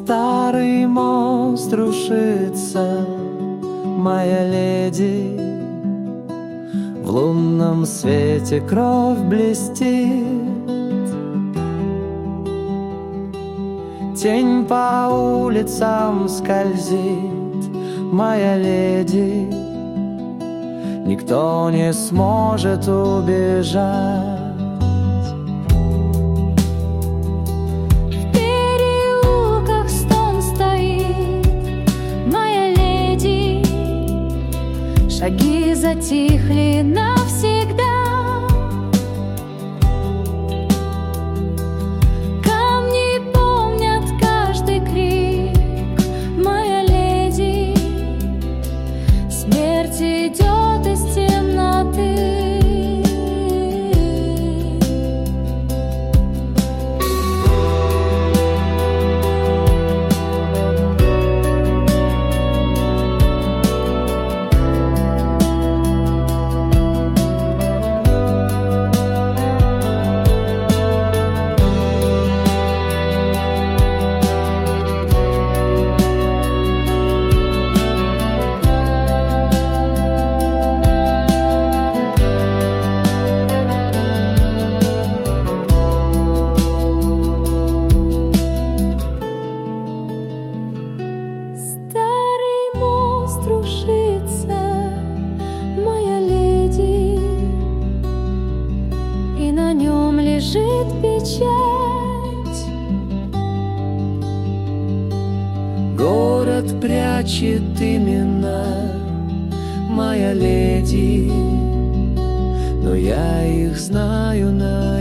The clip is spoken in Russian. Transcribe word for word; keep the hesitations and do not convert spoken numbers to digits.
Старый мост рушится, моя леди, в лунном свете кровь блестит. Тень по улицам скользит, моя леди, никто не сможет убежать. Шаги затихли навсегда. Камни помнят каждый крик, моя леди. Смерть идет из темноты. Рушится, моя леди, и на нем лежит печать. Город прячет имена, моя леди, но я их знаю наизусть.